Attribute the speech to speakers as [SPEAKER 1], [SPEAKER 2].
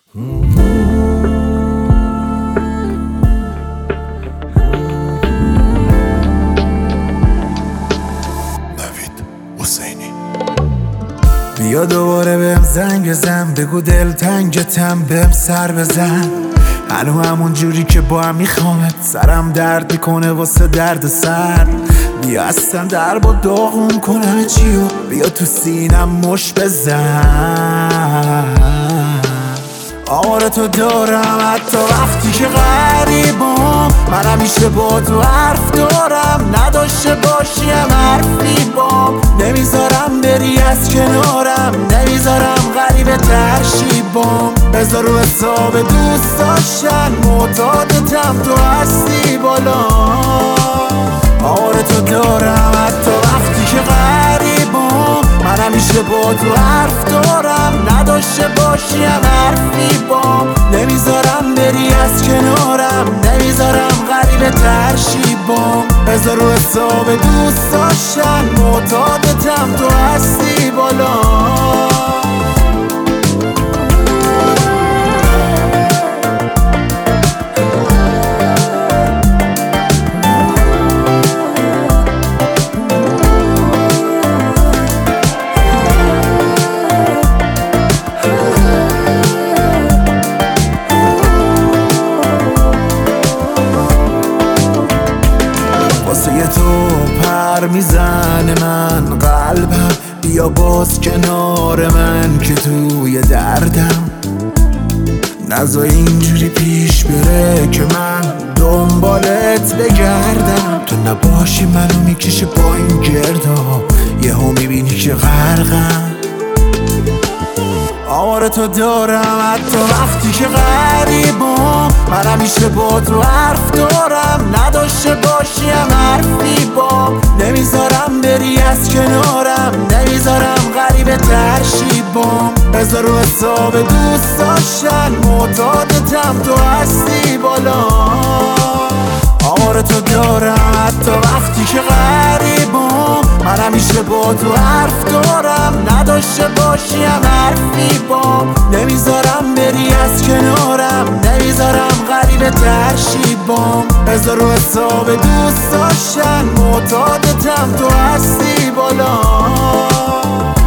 [SPEAKER 1] نوید حسینی.
[SPEAKER 2] بیا دوباره بهم زنگ بزن، بگو دلتنگتم بهم سر بزن. هنو همون جوری که با هم میخوامت، سرم درد میکنه واسه درد سر. بیا اصلا در با داغون کنه چیو، بیا تو سینم مش بزن. آره تو دارم حتی وقتی که غریبم، من همیشه با تو حرف دارم، نداشته باشیم حرفی بام. نمیذارم بری از کنارم، نمیذارم غریبه ترشیبام. بذار رو حساب دوست داشتن، معتادتم تو هستی بالا. آره تو دارم حتی وقتی که غریبم، من همیشه با تو حرف دارم، نداشته باشیم حرفی بام. نمیذارم بری از کنارم، نمیذارم غریبه ترشیبام. بذار رو حساب دوست داشتن، معتادتم تو هستی بالا. واسه تو پر میزنه من قلبم، بیا باز کنار من که توی دردم. نذار اینجوری پیش بره که من دنبالت بگردم. تو نباشی منو میکشه با این گردا، یهو میبینی که غرقم. آره تو دارم حتی وقتی که غریبم، من همیشه با تو حرف دارم، نداشته باشیم حرفی بام. نمیذارم بری از کنارم، نمیذارم غریبه ترشیبام. بذار رو حساب دوست داشتن، معتادتم تو هستی بالا. آره تو دارم حتی وقتی که غریبم، من همیشه با تو حرف دارم، نداشته باشیم حرفی بام. نمیذارم بری از کنارم، نمیذارم غریبه ترشیبام. بذار رو حساب دوست داشتن، معتادتم تو هستی بالا.